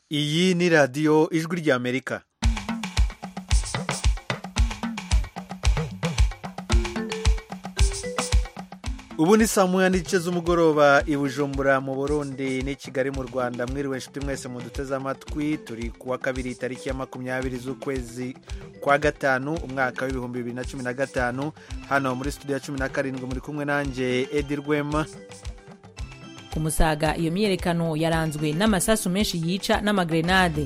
Iyi ni radiyo ijwi ry'Amerika. Ubu ni saa moya n'igice z'umugoroba i Bujumbura mu Burundi n'i Kigali mu Rwanda. Mwiriwe nshuti mwese muduteze amatwi. Turi kuwa kabiri tariki ya 20 z'ukwezi kwa gatanu umwaka w'ibihumbi 2015. Hano muri studio ya 17 muri kumwe nanje Edi Rwema. Ku Musaga iyo myerekano yaranzwe n'amasasu menshi yica n'amagrenade.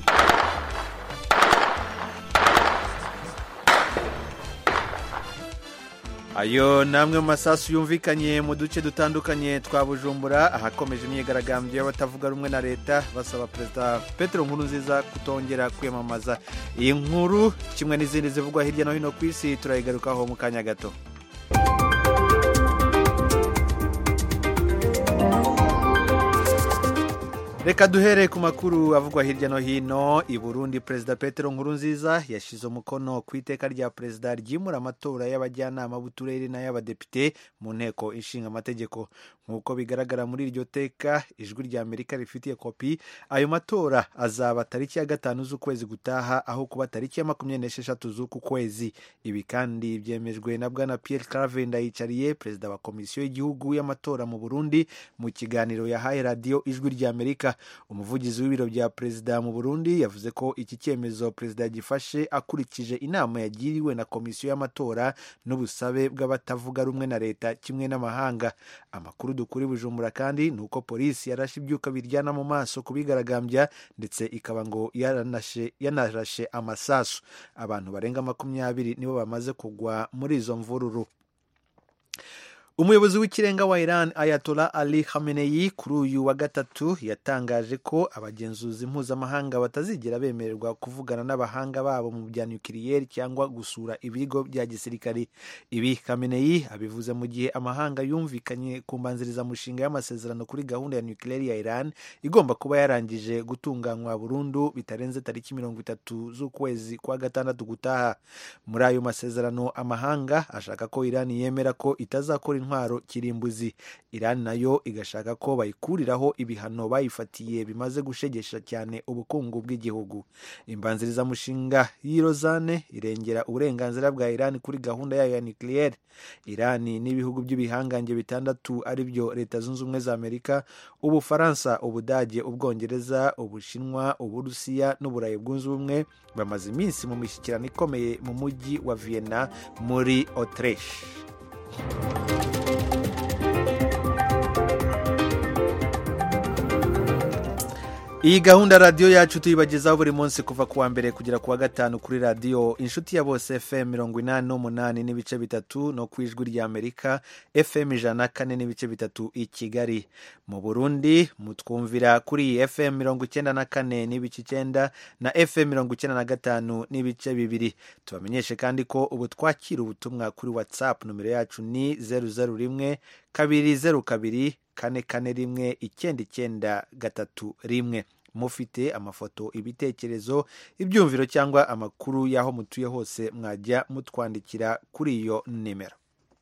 Ayo namwe masasu yumvikanye mu duce dutandukanye twa Bujumbura ahakomeje imyigaragambyo y'abatavuga rumwe na leta basaba Perezida Petero Nkurunziza kutongera kwiyamamaza. Iyi nkuru kimwe n'izindi zivugwa hirya no hino ku isi turayigarukaho mu kanya gato. Reka duhere ku makuru avugwa hirya no hino. I Burundi Perezida Petero Nkurunziza yashize umukono ku iteka rya Perezida ryimura amatora y'abajyanama b'uturere n'ay'abadepite mu nteko ishinga amategeko. Nk'uko bigaragara muri iryo teka ijwi rya Amerika rifitiye kopi, ayo matora azaba tariki ya 5 z'ukwezi gutaha aho kuba tariki ya 26 z'uku kwezi. Ibi kandi byemejwe na Bwana Pierre Claver Ndayicariye, Perezida wa Komisiyo y'Igihugu y'amatora mu Burundi, mu kiganiro yahaye radio ijwi rya Amerika. Umuvugizi w'ibiro bya Perezida mu Burundi yavuze ko iki cyemezo Perezida gifashe akurikije inama yagiriwe na Komisiyo y'amatora n'ubusabe bw'abatavuga rumwe na leta kimwe n'amahanga. Amakuru dukuri Bujumbura kandi nuko polisi yarashe ibyuka biryana mu maso kubigaragambya ndetse ikaba ngo yanarashe amasasu. Abantu barenga 20 nibo bamaze kugwa muri izo mvururu. Umuyobozi w'ikirenga wa Iran Ayatollah Ali Khamenei kuri uyu wa gatatu yatangaje ko abagenzuzi mpuzamahanga batazigera bemererwa kuvugana n'abahanga babo mu bya nucleaire cyangwa gusura ibigo bya gisirikari. Ibi Khamenei abivuze mu gihe amahanga yumvikanye ku mbanziriza mushinga y'amasezerano kuri gahunda ya nucleaire ya Iran igomba kuba yarangije gutunganywa burundu bitarenze tariki 30 z'ukwezi kwa gatandatu gutaha. Muri ayo masezerano amahanga ashaka ko Iran yemera ko itazakora intwaro kirimbuzi. Iran nayo igashaka ko bayikuriraho ibihano bayifatiye bimaze gushegesha cyane ubukungu bw'igihugu. Imbanziriza mushinga y'Irozane irengera uburenganzira bwa Iran kuri gahunda yayo ya nucleaire. Iran n'ibihugu by'ibihangange bitandatu ari byo Leta Zunze Ubumwe za Amerika, Ubufaransa, Ubudage, Ubwongereza, Ubushinwa, Uburusiya n'Uburayi bwunze ubumwe bamaze iminsi mu mishyikirano ikomeye mu mujyi wa Vienna muri Autriche. Iyi gahunda radio yacu tuyibagezaho buri munsi kuva kuwa mbere kugera kuwa gatanu kuri radio Inshuti ya Bose FM 88 n'ibice bitatu no kwijwi rya Amerika FM 104 n'ibice bitatu i Kigali. Mu Burundi mutwumvira kuri FM 94 n'ibice 9 na FM 95 n'ibice bibiri. Tubamenyeshe kandi ko ubu twakira ubutumwa kuri WhatsApp. Numero yacu ni 001 202 441 993. Mufite amafoto, ibitekerezo, ibyumviro cyangwa amakuru yaho mutuye hose mwajya mutwandikira kuri iyo nimero.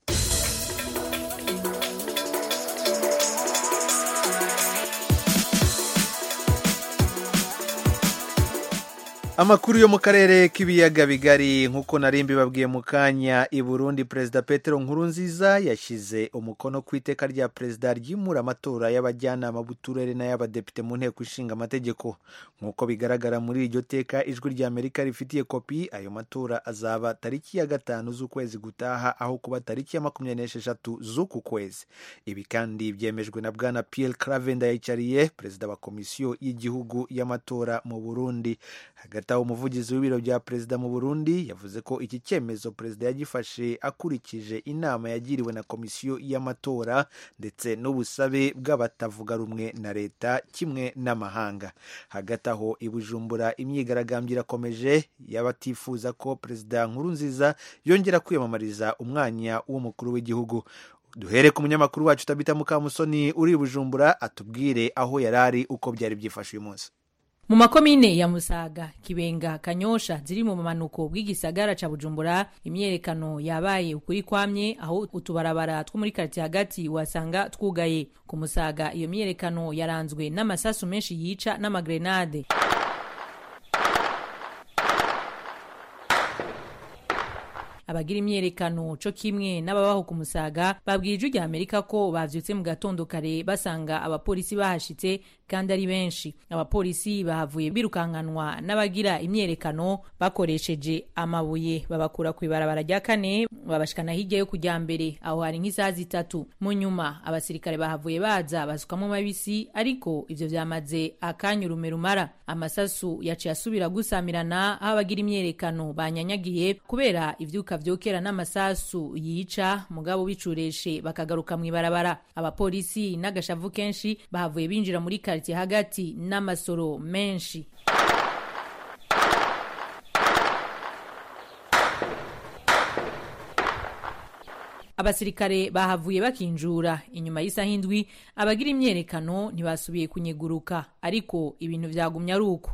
Amakuru yo mu karere k'ibiyaga bigari nk'uko narimbi babwiye mu kanya. I Burundi Perezida Petero Nkurunziza yashize umukono ku iteka rya Perezida ryimura amatora y'abajyanama b'uturere n'ay'abadepite mu nteko ishinga amategeko. Nk'uko bigaragara muri iryo teka ijwi rya Amerika rifitiye kopi, ayo matora azaba tariki ya 5 z'ukwezi gutaha aho kuba tariki ya 26 z'uku kwezi. Ibi kandi byemejwe na Bwana Pierre Claver Ndayicariye, Perezida wa Komisiyo y'Igihugu y'amatora mu Burundi. Hagati aho umuvugizi w'ibiro bya Perezida mu Burundi yavuze ko iki cyemezo Perezida yagifashe akurikije inama yagiriwe na Komisiyo y'amatora ndetse n'ubusabe bw'abatavuga rumwe na leta kimwe n'amahanga. Hagati aho i Bujumbura imyigaragambyo irakomeje y'abatifuza ko Perezida Nkurunziza yongera kwiyamamariza umwanya w'umukuru w'igihugu. Duhere ku munyamakuru wacu Tabita Mukamusoni uri i Bujumbura atubwire aho yarari uko byari byifashe uyu munsi. Mu makomine ya Musaga, Kibenga, Kanyosha ziri mu manuko bw'igisagara ca Bujumbura, imyerekano yabaye ukuri kwamye aho utubarabara two muri quartier hagati wasanga twugaye. Ku Musaga iyo myerekano yaranzwe n'amasasu menshi yica n'amagrenade. abagira imyerekano co kimwe n'ababaho ku Musaga babwiye Ijwi rya Amerika ko bavyutse mu gatondo kare basanga abapolisi bahashitse kandi ari benshi. Abapolisi bahavuye birukankanwa n'abagira imyerekano bakoresheje amabuye, babakura ku ibarabara rya kane babashikana hirya yo kujya mbere, aho hari nk'isaha 3. Mu nyuma abasirikare bahavuye baza basukamwo mabisi, ariko ivyo vyamaze akanya urume rumara. Amasasu yaciye asubira gusamirana aho abagira imyerekano banyanyagiye kubera ivyuka vyokera n'amasasu yica, mugabo bicureshe bakagaruka mu ibarabara. Abapolisi n'agashavu kenshi bahavuye binjira muri quartier hagati n'amasoro menshi. Abasirikare bahavuye bakinjura. Inyuma y'isaha 7 abagira imyerekano ntibasubiye kunyeguruka, ariko ibintu vyagumya ari uko.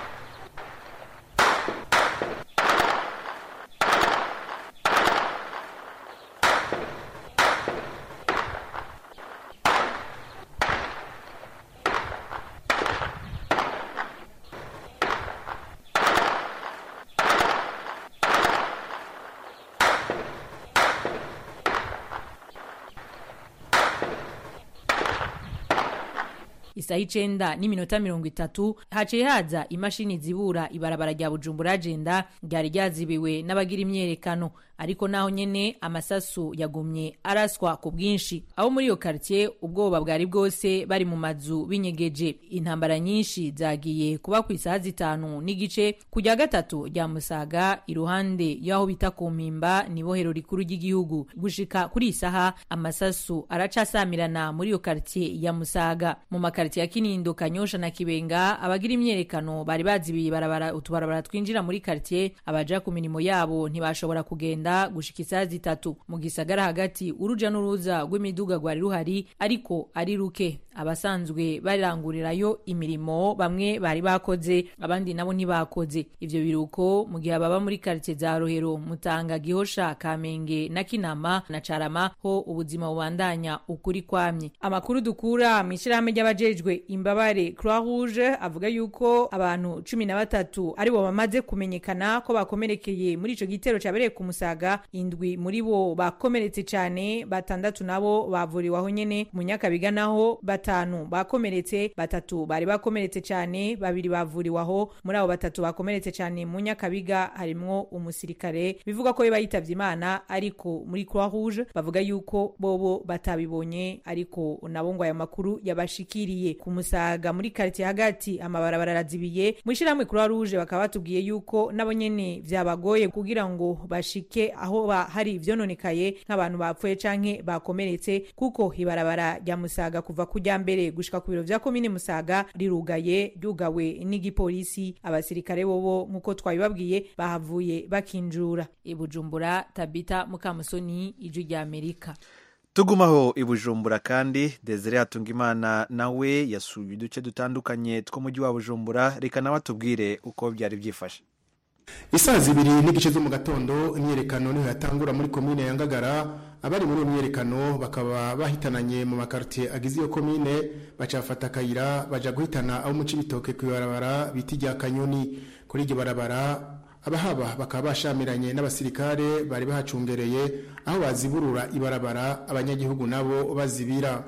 Isaha 9:30 haciye haza imashini zibura ibarabara rya Bujumbura agenda ryari ryazibiwe n'abagira imyerekano, ariko naho nyene amasasu yagumye araswa ku bwinshi. Abo muri iyo quartier ubwoba bwari bwose bari mu mazu binyegeje. Intambara nyinshi zagiye kuba ku isaha 5:15 kujya 3 rya Musaga, iruhande yaho bita ku Mpimba nibohero rikuru ry'igihugu. Gushika kuri isaha amasasu aracasamirana muri iyo quartier ya Musaga. Mu makartier ya Kinindo, Kanyosha na Kibenga abagira imyerekano bari bazibiye barabara utubarabara twinjira muri quartier. Abaja ku mirimo yabo ntibashobora kugenda gushika isaha 3. Mu gisagara hagati uruja n'uruza rw'imiduga gwari ruhari, ariko ari ruke. Abasanzwe barangurirayo imirimo bamwe bari bakoze, abandi nabo ntibakoze. Ivyo biruko mu gihe baba muri quartier za Rohero, Mutanga, Gihosha, Kamenge na Kinama na Carama ho ubuzima bubandanya ukuri kwamye. Amakuru dukura mu ishirahamwe ry'abajejwe imbabare Croix Rouge avuga yuko abantu 13 ari bo bamaze kumenyekana ko bakomerekeye muri ico gitero cabereye ku Musaga. 7 muri bo bakomeretse cyane, 6 nabo bavuriwe aho nyene. Mu Nyakabiga naho 5 bakomeretse, 3 bari bakomeretse cyane, 2 bavuriwe aho. Muri abo 3 bakomeretse cyane mu Nyakabiga harimwo umusirikare bivuga ko bayitavye Imana, ariko muri Croix Rouge bavuga yuko bobo batabibonye, ariko nabo ngo aya makuru yabashikiriye. Ku Musaga muri quartier hagati amabarabara arazibiye. Mushiramwe Croix Rouge bakaba batubwiye yuko nabo nyene vyabagoye kugira ngo bashike aho hari ivyononekaye nk'abantu bapfuye canke bakomeretse, kuko ibarabara rya Musaga kuva kujya mbere gushika ku biro vya komine Musaga rirugaye, ryugawe n'igipolisi. Abasirikare bobo nkuko twabibabwiye bahavuye bakinjura. Bujumbura, Tabita Mukamusoni, Ijwi rya Amerika. Tugumaho i Bujumbura kandi Desire Hatungimana nawe yasuye uduce dutandukanye two mujyi wa Bujumbura. Reka nawe atubwire uko byari byifashe. Isaha 2:00 zo mu gatondo imyerekano niho yatangura muri komine ya Ngagara. Abari muri imyerekano bakaba bahitananye mu makartier agize iyo komine, bacafata kayira baja guhitana abo mu Cibitoke ku barabara biti rya Kanyoni. Kuri iryo barabara abahaba bakaba bashamiranye n'abasirikare bari bahacungereye aho baziburura ibarabara, abanyagihugu nabo bazibira.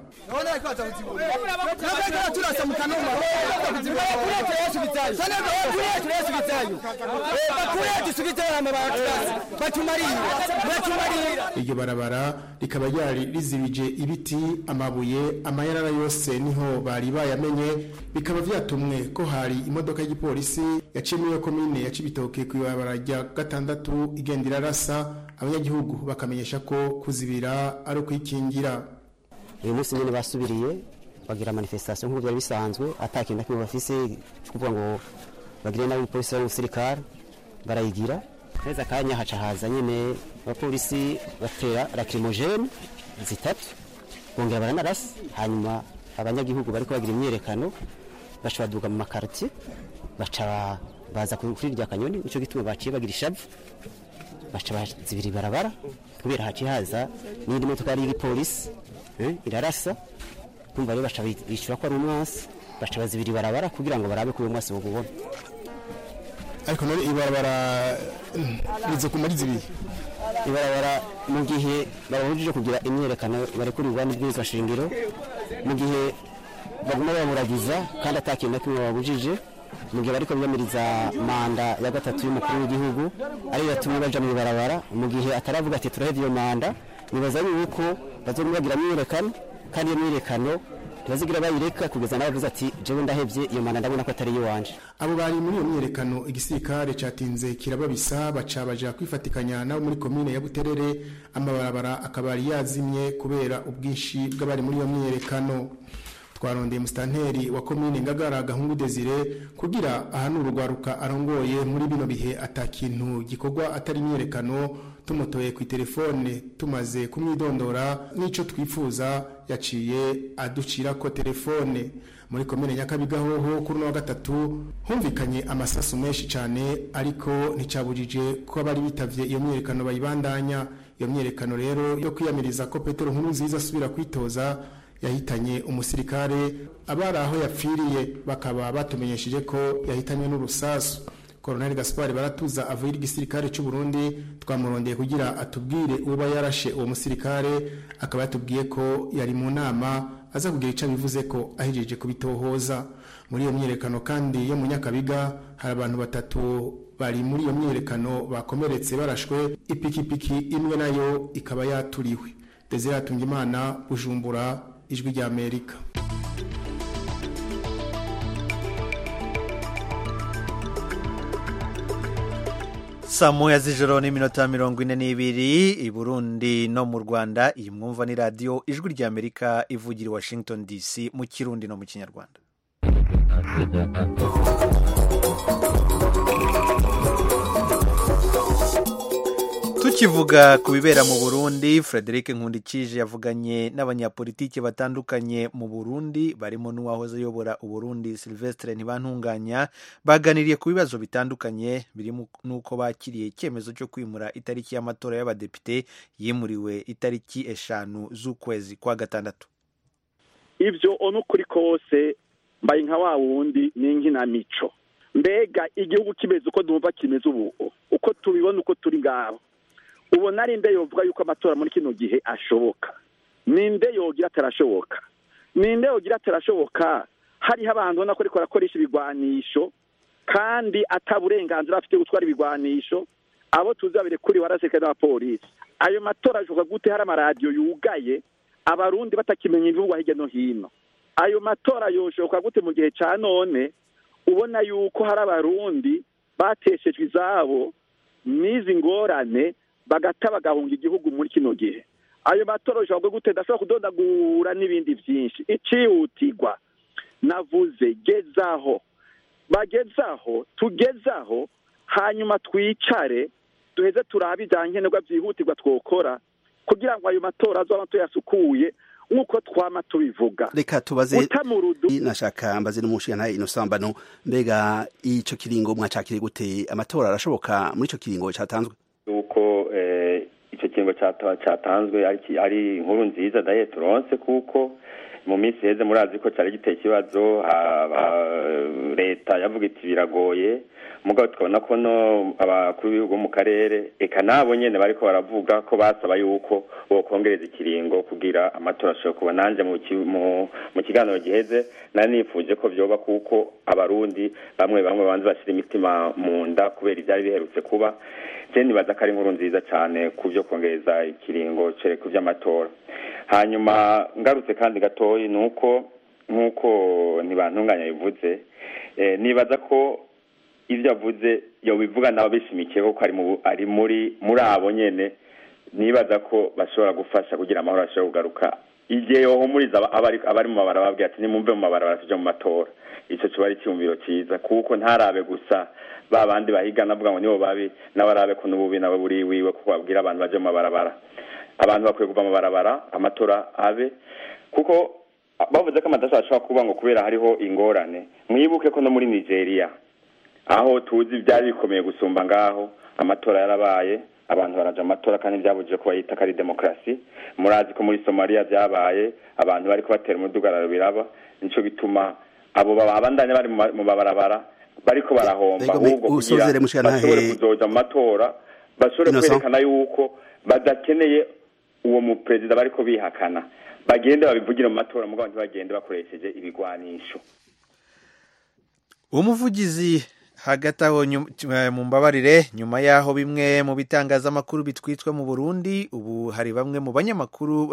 Iryo barabara rikaba ryari rizibije ibiti, amabuye, amayarara yose niho bari bayamenye. Bikaba vyatumwe ko hari imodoka y'igipolisi yaciye muri komine ya Cibitoke ku barabara rya 6 igendera rasa. Abanyagihugu bakamenyesha ko kuzibira ari kwikingira. Uyu munsi nyene basubiriye bagira manifestation nk'uko byari bisanzwe, atakinda kimwe bafise kuvuga ngo bagire nabi polisi n'umusirikare barayigira. Neza kanya haca haza nyene abapolisi batera lacrimogene 3 bongera baranarasa. Hanyuma abanyagihugu bariko bagira imyerekano baca baduga mu makartier, baca baza kuri rya Kanyoni. Ico gituma baciye bagira ishavu, baca bazibira barabara kubera haciye haza n'indi motoka yari y'igipolisi irarasa. Kumva rero baca bishura ko ari umwasi, baca bazibira barabara kugira ngo barabe ko uwo mwasi bogubona. Ariko none ibarabara rize kumara izibiri ibarabara mu gihe babujije kugira imyerekano barekurirwa n'ibwirizwa shingiro mu gihe baguma bamuragiza kandi atakintu na kimwe babujije mu gihe bariko biyamiriza manda ya gatatu y'umukuru w'igihugu ari yatumye baja mu ibarabara mu gihe ataravuga ati turahevye iyo manda nibaza yuko bazoguma bagira imyerekano kandi iyo myerekano ntibazigira bayireka kugeza n'abavuze ati jewe ndahevye iyo manda ndabona ko atari iwanje. Abo bari muri iyo myerekano igisirikare catinze kirababisa baca baja kwifatikanya nabo muri komine ya Buterere amabarabara akabari yazimye kubera ubwinshi bw'abari muri iyo myerekano. Twarondeye mustanteri wa komine Ngagara Gahungu Desire kugira ahanura urwaruka arongoye muri bino bihe atakintu gikorwa atari imyerekano tumutoye ku telefone tumaze kumwidondora nico twifuza yaciye aducira ko telefone. Muri komine Nyakabiga hoho kuri no wa gatatu humvikanye amasasu menshi cyane ariko nticabujije ko abari bitavye iyo myerekano bayibandanya. Iyo myerekano rero yo kwiyamiriza ko Petero Nkurunziza asubira kwitoza yahitanye umusirikare abari aho yapfiriye bakaba batumenyesheje ko yahitanywe n'urusasu. Colonel Gaspard Baratuza avuye igisirikare cy'u Burundi twamurondeye kugira atubwire uba yarashe uwo musirikare akaba yatubwiye ko yari mu nama aza kugira ico bivuze ko ahejeje kubitohoza. Muri iyo myerekano kandi yo mu Nyakabiga hari abantu batatu bari muri iyo myerekano bakomeretse barashwe ipikipiki imwe nayo ikaba yaturiwe. Desire Tungimana, Bujumbura, Ijwi rya Amerika. Saa moya z'ijoro n'iminota 42 i Burundi no mu Rwanda. Iyi mwumva ni radio Ijwi rya Amerika ivugira i Washington DC mu Kirundi no mu Kinyarwanda. Tukivuga ku bibera mu Burundi, Frederic Nkundikije yavuganye n'abanyapolitike batandukanye mu Burundi barimo n'uwahoze ayobora Uburundi Sylvestre Ntibantunganya baganiriye ku bibazo bitandukanye birimo nuko bakiriye icyemezo cyo kwimura itariki y'amatora y'abadepite yimuriwe itariki 5 z'ukwezi kwa gatandatu. Ivyo ono kuri kose mbaye nka wa wundi n'inkinamico. Mbega igihugu kimeze uko dumva kimeze uko tubibona uko turi ngaho. Ubona ari nde yovuga yuko amatora muri kino gihe ashoboka? Ninde yogira atarashoboka? Ninde yogira atarashoboka? Hariho abantu nako ariko arakoresha ibigwanisho kandi ataburenganzira afite gutwara ibigwanisho, abo tuzabire kuri waraseka n'abapolisi. Ayo matora ashoboka gute hari amaradiyo yugaye abarundi batakimenya ibivugwa hirya no hino? Ayo matora yoshoboka gute mu gihe ca none ubona yuko hari abarundi bateshejwe izabo n'izi ngorane bagata bagahunga igihugu muri kino gihe? Ayo matora ashobora gute ndashobora kudondagura n'ibindi byinshi. Icihutirwa navuze gezaho bagezaho tugezaho hanyuma twicare duheze turabe ibyankenerwa byihutirwa twokora kugira ngo ayo matora azoba tuyasukuye nkuko twama tubivuga. Reka tubaze nashaka mbaze n'umushana inosambano mbega ico kiringo mwacakire gute amatora arashoboka muri ico kiringo cyatanzwe? Uko icyo kiringo cyatanzwe ari inkuru nziza daye turonse kuko mu minsi heze murazi ko cyari giteye ikibazo leta yavuga iti biragoye mugabo tukabona ko no abakuru b'ibihugu mu karere eka nabo nyene bariko baravuga ko basaba yuko bokongereza ikiringo kugira amatora ashobora kuba nanje mu kiganiro giheze nari nifuje ko vyoba kuko abarundi bamwe banze bashira imitima mu nda kubera ivyari biherutse kuba. Je nibaza ko ari inkuru nziza cyane ku byo kongereza ikiringo ku vy'amatora. Hanyuma ngarutse kandi gatoyi nuko Ntibantunganya bivuze nibaza ko ivyo avuze yo bivuga nabo bishimikiye ko ari muri abo nyene nibaza ko bashobora gufasha kugira amahoro ashobora kugaruka igihe yohumuriza abari mu mabara babwiye ati nimumve mu mabara tujya mu matora. Ico kiba ari cyumviro ciza kuko ntarabe gusa babandi bahigana avuga ngo nibo babi n'abarabe ko n'ububi nabo buri wiwe kuko babwira abantu baje mu mabarabara. Abantu bakwiye kuva mu mabarabara amatora abe kuko bavuze ko amadasha ashobora kuba ngo kubera hariho ingorane. Mwibuke ko no muri Nigeria aho tuzi byari bikomeye gusumba ngaho amatora yarabaye abantu baraja amatora kandi byabujije ko bayita kari demokrasi. Murazi ko muri Somalia byabaye abantu bari kubatera umudugararo biraba nico bituma abo babandanye bari mu mabarabara bariko barahomba ahubwo kugira bashobore kuzoja mu matora bashobore kwerekana yuko badakeneye uwo mu president bariko bihakana bagende babivugira mu matora mugabo ntibagende bakoresheje ibigwanisho. Umuvugizi hagati aho mu mbabarire nyuma yaho bimwe mu bitangazamakuru bitwitswe mu Burundi ubu hari bamwe mu banyamakuru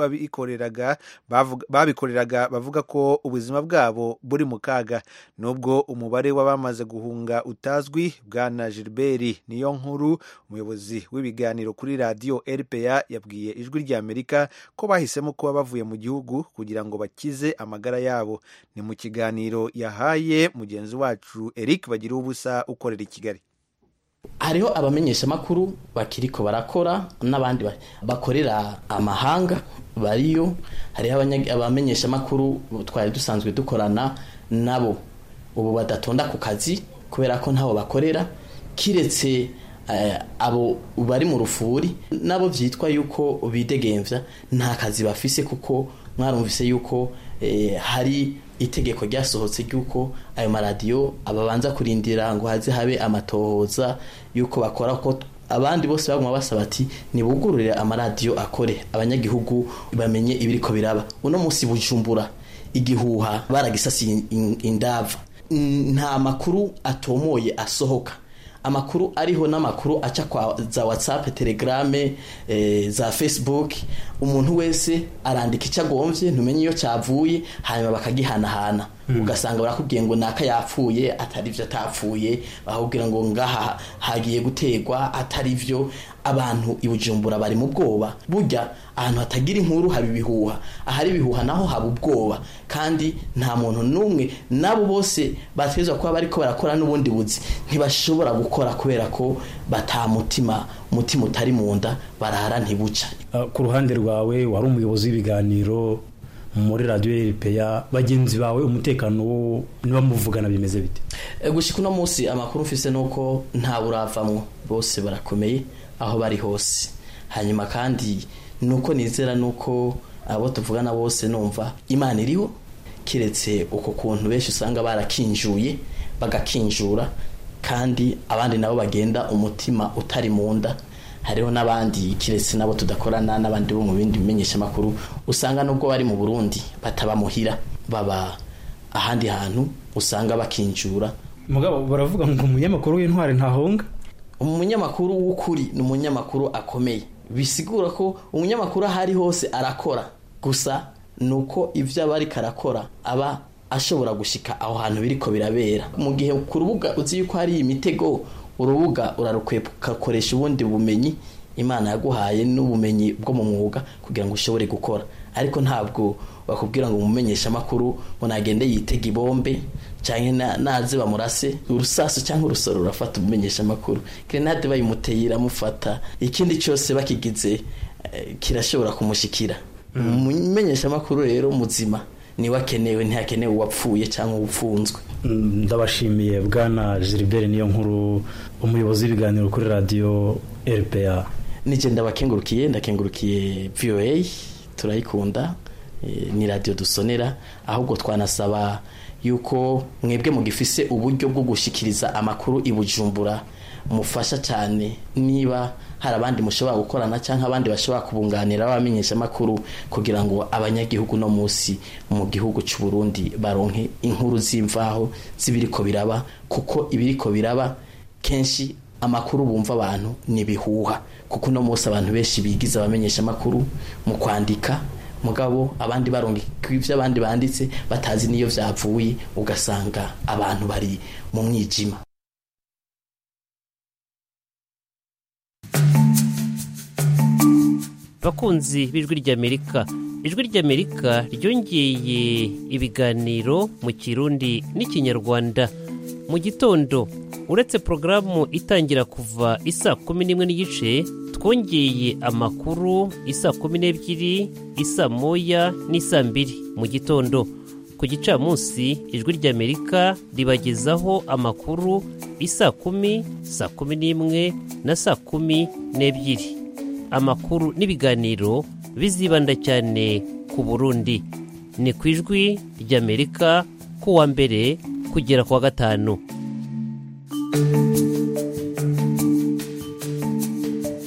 babikoreraga bavuga ko ubuzima bwabo buri mu kaga nubwo umubare w'abamaze guhunga utazwi. Bwana Gilbert Niyonkuru umuyobozi w'ibiganiro kuri radio RPA yabwiye Ijwi ry'Amerika ko bahisemo kuba bavuye mu gihugu kugira ngo bakize amagara yabo. Ni mu kiganiro yahaye mugenzi wacu Eric Bagirubusa ukorera i Kigali. Hariho abamenyesha makuru bakiriko barakora n'abandi bakorera amahanga bariyo. Hariho abamenyesha makuru twari dusanzwe dukorana nabo ubu badatonda ku kazi kubera ko ntaho bakorera kiretse abo bari mu rufuri nabo vyitwa yuko bidegemvya nta kazi bafise kuko mwarumvise yuko hari itegeko ryasohotse ryuko ayo maradiyo ababanza kurindira ngo haze habe amatohoza yuko bakora ko abandi bose baguma basaba ati nibugururire amaradiyo akore abanyagihugu bamenye ibiriko biraba. Uno musi Bujumbura igihuha baragisasi indava nta makuru atomoye asohoka. Amakuru ariho n'amakuru aca kwa za WhatsApp, Telegram, za Facebook. Umuntu wese arandika icyo agomvye ntumenye iyo cyavuye hanyuma bakagihanahana. Ugasanga barakubwiye ngo naka yapfuye atari byo atapfuye, bahubwira ngo ngaha hagiye gutegwa atari byo. Abantu ibujumbura bari mu bwoba. Burya ahantu hatagira inkuru haba ibihuha, ahari ibihuha naho haba ubwoba. Kandi nta muntu numwe nabo bose batezwa kuba bariko barakora n'ubundi buzi ntibashobora gukora kubera ko batamutima utari munda barahara ntibuca. Ku ruhande rwawe wari umuyobozi w'ibiganiro muri radio RPA, bagenzi bawe umutekano niba muvugana bimeze bite? Gushika uno munsi amakuru mfise nuko nta buravamwo, bose barakomeye aho bari hose. Hanyuma kandi nuko nizera nuko abo tuvugana bose numva Imana iriho, kiretse uko kuntu benshi usanga barakinjuye bagakinjura kandi abandi nabo bagenda umutima utari munda. Hariho n'abandi kiretse nabo tudakorana n'abandi bo mu bindi bimenyesha makuru usanga nubwo bari mu Burundi batabamuhira baba ahandi hantu usanga bakinjura. Mugabo baravuga ngo umunyamakuru w'intware ntahonga. Umunyamakuru w'ukuri ni umunyamakuru akomeye, bisigura ko umunyamakuru ahari hose arakora, gusa nuko ivyo abari karakora aba ashobora gushika aho hantu biriko birabera. Mu gihe ku rubuga uzi yuko hari imitego, urubuga urarukoresha ubundi bumenyi Imana yaguhaye n'ubumenyi bwo mu mwuga kugira ngo ushobore gukora. Ariko ntabwo bakubwira ngo umumenyesha makuru munagende yitega ibombe canke naze bamurase urusaso canke urusoro rafata umumenyesha makuru, grenade bayimuteye iramufata, ikindi cyose bakigize kirashobora kumushikira. Umumenyesha makuru rero muzima ni wakenewe ntihakenewe wapfuye cyangwa upfunzwe. Ndabashimiye Bwana Gilbert Niyonkuru umuyobozi w'ibiganiro kuri radio RPA. Nije ndakengurukiye VOA, turayikunda, ni radio dusonera. Ahubwo twanasaba yuko mwebwe mugifise uburyo bwo gushikiriza amakuru ibujumbura mufasha cyane, niba hari abandi mushobora gukorana cyangwa abandi bashobora kubunganira abamenyesha makuru kugira ngo abanyagihugu no musi mu gihugu cy'u Burundi baronke inkuru zimvaho zibiriko biraba, kuko ibiriko biraba kenshi amakuru bumva abantu ni bihuha, kuko no musi abantu benshi bigiza abamenyesha makuru mu kwandika, mugabo abandi baronke kwivyo abandi banditse batazi niyo vyavuye, ugasanga abantu bari mu mwijima. Bakunzi b'Ijwi ry'Amerika, Ijwi ry'Amerika ryongeye ibiganiro mu Kirundi n'Ikinyarwanda. Mu gitondo uretse porogaramu itangira kuva 11:30, twongeye amakuru 12:00, 1:00 n'2:00 mu gitondo. Ku gicamunsi Ijwi ry'Amerika ribagezaho amakuru 10:00, 11:00 na 12:00. Amakuru n'ibiganiro bizibanda cyane ku Burundi. Ni ku Ijwi ry'Amerika ku wa mbere kugera ku wa gatanu.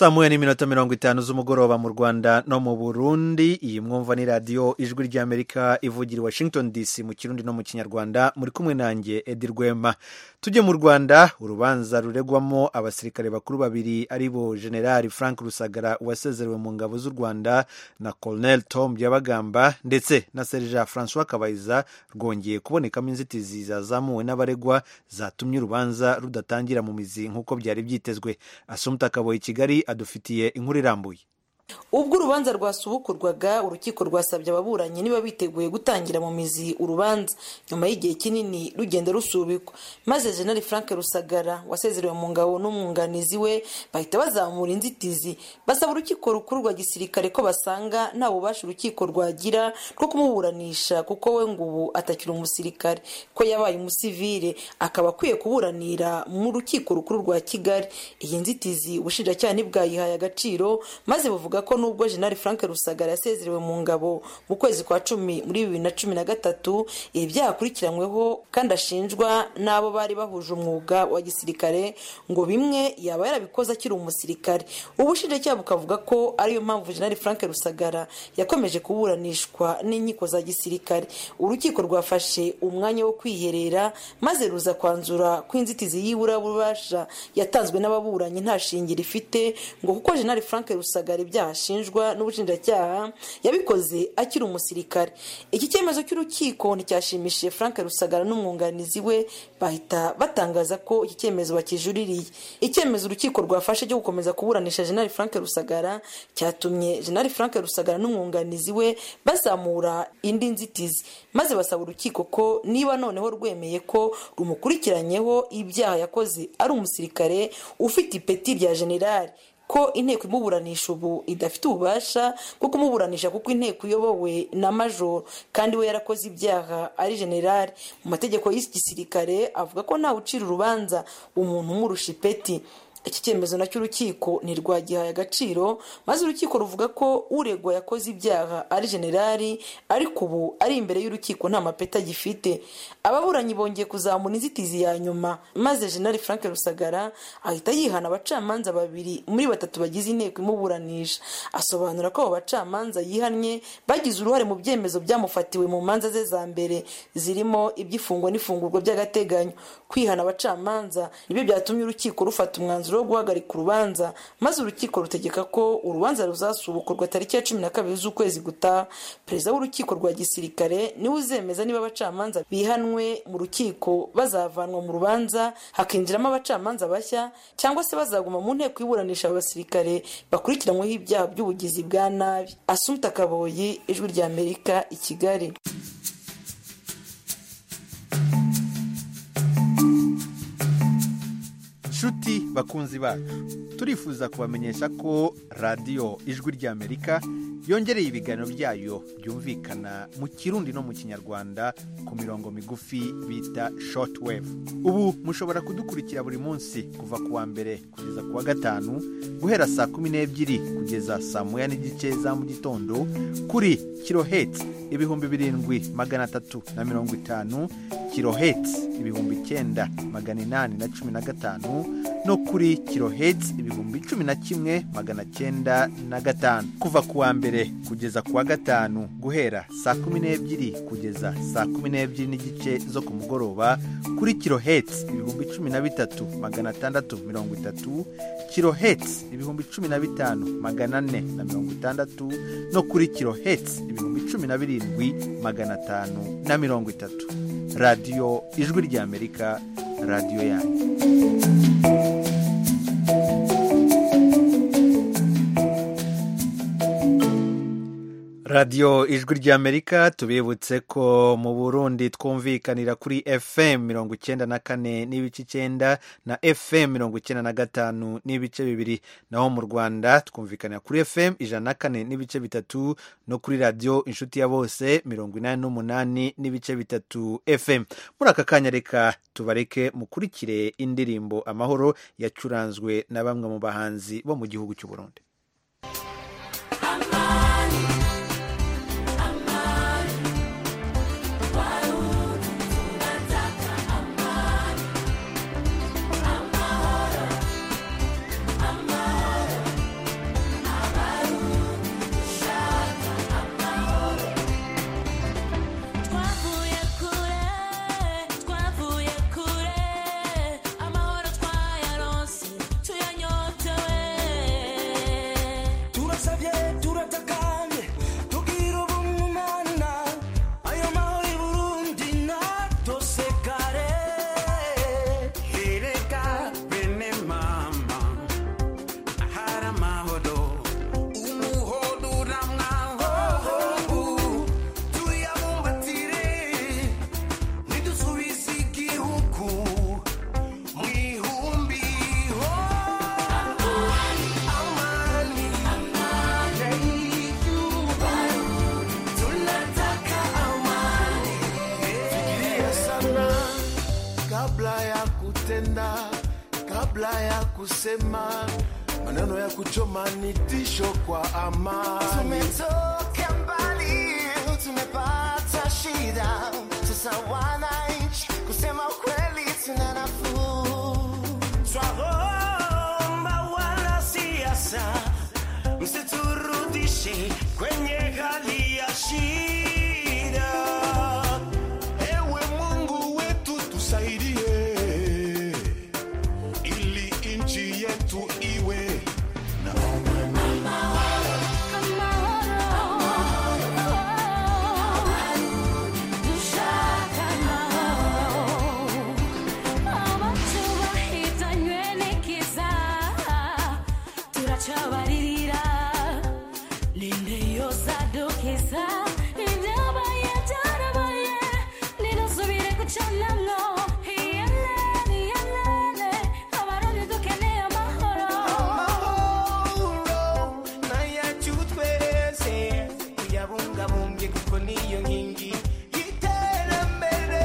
1:50 z'umugoroba mu Rwanda no mu Burundi. Iyi mwumva ni radio Ijwi ry'Amerika ivugira Washington DC mu Kirundi no mu Kinyarwanda. Muri kumwe nanjye Edi Rwema. Tujye mu Rwanda, urubanza ruregwamo abasirikare bakuru babiri aribo General Frank Rusagara wasezerewe mu ngabo z'u Rwanda na Colonel Tom Byabagamba ndetse na Sergeant François Kabayiza rwongeye kubonekamo inzitizi zazamuwe n'abaregwa zatumye urubanza rudatangira mu mizi nk'uko byari byitezwe. Assumpta Kaboyi Kigali adufitiye inkuru irambuye. Ubwo urubanza rwasubukurwaga, urukiko rwasabye ababuranyi niba biteguye gutangira mu mizi urubanza nyuma y'igihe kinini rugenda rusubikwa, maze General Frank Rusagara wasezerewe mu ngabo n'umwunganizi we bahita bazamura inzitizi basaba urukiko rukuru rwa gisirikare ko basanga nta bubasha urukiko rwagira rwo kumuburanisha kuko we ngo ubu atakiri umusirikare, ko yabaye umusivile akaba akwiye kuburanira mu rukiko rukuru rwa Kigali. Iyi nzitizi ubushinjacyaha ntibwayihaye agaciro, maze buvuga ko nubwo General Frank Rusagara yasezerewe mu ngabo mu kwezi kwa 10 muri 2013 ibyaha akurikiranyweho kandi ashinjwa n'abo bari bahuje umwuga wa gisirikare ngo bimwe yaba yarabikoze akiri umusirikare. Ubushinjacyaha bukavuga ko ariyo mpamvu General Frank Rusagara yakomeje kuburanishwa n'inkiko za gisirikare. Urukiko rwafashe umwanya wo kwiherera maze ruza kwanzura ko inzitizi y'ibura-bubasha yatanzwe n'ababuranyi nta shingiro ifite ngo kuko General Frank Rusagara ibyaha ashinjwa n'ubushinjacyaha yabikoze akiri umusirikare. Iki cyemezo cy'urukiko nticyashimishije Frank Rusagara n'umwunganizi we, bahita batangaza ko iki cyemezo bakijuririye. Icyemezo urukiko rwafashe cyo gukomeza kuburanisha General Frank Rusagara cyatumye General Frank Rusagara n'umwunganizi we bazamura indi nzitizi, maze basaba urukiko ko niba noneho rwemeye ko rumukurikiranyeho ibyaha yakoze ari umusirikare ufite ipeti rya general, ko inteko imuburanisha ubu idafite ububasha bwo kumuburanisha kuko inteko iyobowe na major kandi we yarakoze ibyaha ari general. Mu mategeko y'igisirikare avuga ko nta ucira urubanza umuntu umurusha ipeti. Iki cyemezo nacyo urukiko ntirwagihaye agaciro, maze urukiko ruvuga ko uregwa yakoze ibyaha ari generali ariko ubu ari imbere y'urukiko nta mapeta gifite. Ababuranyi bongeye kuzamura inzitizi ya nyuma, maze General Frank Rusagara ahita yihana abacamanza babiri muri batatu bagize inteko imuburanisha. Asobanura ko abo bacamanza yihannye bagize uruhare mu byemezo byamufatiwe mu manza ze za mbere zirimo iby'ifungwa n'ifungurwa by'agateganyo. Kwihana abacamanza nibyo byatumye urukiko rufata umwanzuro wo guhagarika urubanza, maze urukiko rutegeka ko urubanza ruzasubukurwa tariki ya 12 z'ukwezi gutaha. Perezida w'urukiko rwa gisirikare niwe uzemeza niba abacamanza bihanwe mu rukiko bazavanwa mu rubanza hakinjiramo abacamanza bashya cyangwa se bazaguma mu nteko iburanisha abasirikare bakurikiranyweho ibyaha by'ubugizi bwa nabi. Assumpta Kaboyi, Ijwi ry'Amerika, i Kigali. Shuti bakunzi bacu, turifuza kubamenyesha ko radio Ijwi ry'Amerika yongereye ibiganiro byayo byumvikana mu Kirundi no mu Kinyarwanda ku mirongo migufi bita shortwave. Ubu mushobora kudukurikira buri munsi kuva kuwa mbere kugeza kuwa gatanu guhera saa 12 kugeza saa 1:30 za mu gitondo kuri kilohertz 7350, kilohertz 9815 no kuri kilohertz 11905 kuva kuwa mbere kugeza kuwa gatanu guhera saa 12 kugeza saa 12:30 zo ku mugoroba kuri kilohertz 13630, kilohertz 15460 no kuri kilohertz 17530. Radio Ijwi ry'Amerika, radio yanyu. Radio Ijwi ry'Amerika, tubibutse ko mu Burundi twumvikanira kuri FM 94.9 na FM 95.2, naho mu Rwanda twumvikanira kuri FM 104.3 no kuri radio Inshuti ya Bose 88.3 FM. Muri aka kanya reka tubareke mukurikire indirimbo Amahoro yacuranzwe na bamwe mu bahanzi bo mu gihugu cy'u Burundi. kabla ya kutenda, kabla ya kusema, maneno ya kuchoma ni tisho kwa amani. Tumetoka mbali, tumepata shida, sasa wananchi kusema ukweli tuna nafuu. Twaomba wanasiasa msiturudishe kwenye hali ya shida. Ewe Mungu wetu tusaidie, ili nchi yetu iwe na amani. Chabaririra linde yosadokeza indabaye tarabaye ninasubire kuchanamno yelene abarundi dukeneye amahoro na yachutwese kuyabungabunge kuko niyo nkingi y'iterambere.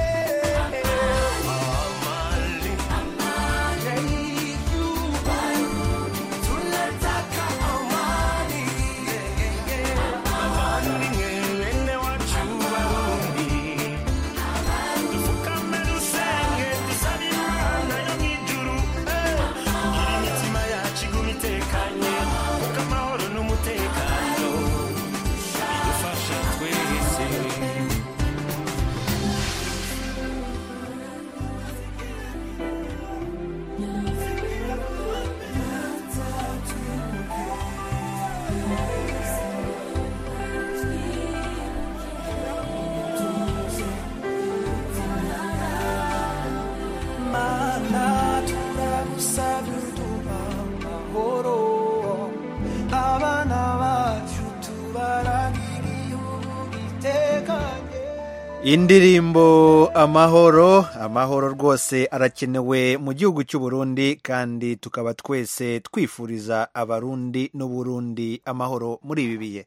Indirimbo amahoro rwose arakenewe mu gihugu cy'u Burundi, kandi tukaba twese twifuriza abarundi n'Uburundi amahoro muri ibi bihe.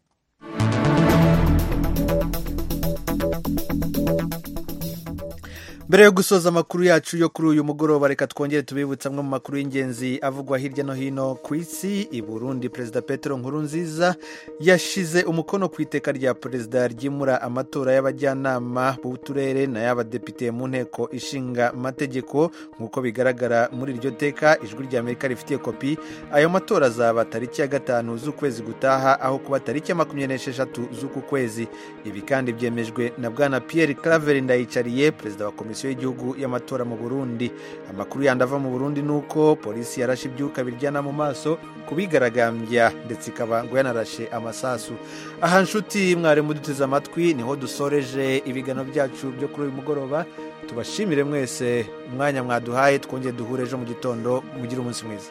Mbere yo gusoza amakuru yacu yo kuri uyu mugoroba, reka twongere tubibutsa amwe mu makuru y'ingenzi avugwa hirya no hino ku isi. I Burundi, Perezida Petero Nkurunziza yashize umukono ku iteka rya perezida ryimura amatora y'abajyanama b'uturere na y'abadepite mu nteko ishinga amategeko. Nk'uko bigaragara muri iryo teka ijwi rya Amerika rifitiye kopi, ayo matora azaba tariki ya 5 z'ukwezi gutaha aho kuba tariki ya 26 z'uku kwezi. Ibi kandi byemejwe na Bwana Pierre Claver Ndayicariye, perezida wa komisiyo y'igihugu y'amatora mu Burundi. Amakuru yandava mu Burundi nuko polisi yarashe ibyuka biryana mu maso kubigaragambya, ndetse ikaba ngo yanarashe amasasu. Aha nshuti mwari muduteze amatwi, niho dusoreje ibiganiro byacu byo kuri uyu mugoroba. Tubashimire mwese umwanya mwaduhaye, twongeye duhure ejo mu gitondo. Mugire umunsi mwiza.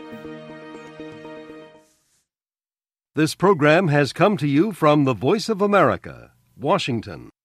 This program has come to you from the Voice of America, Washington.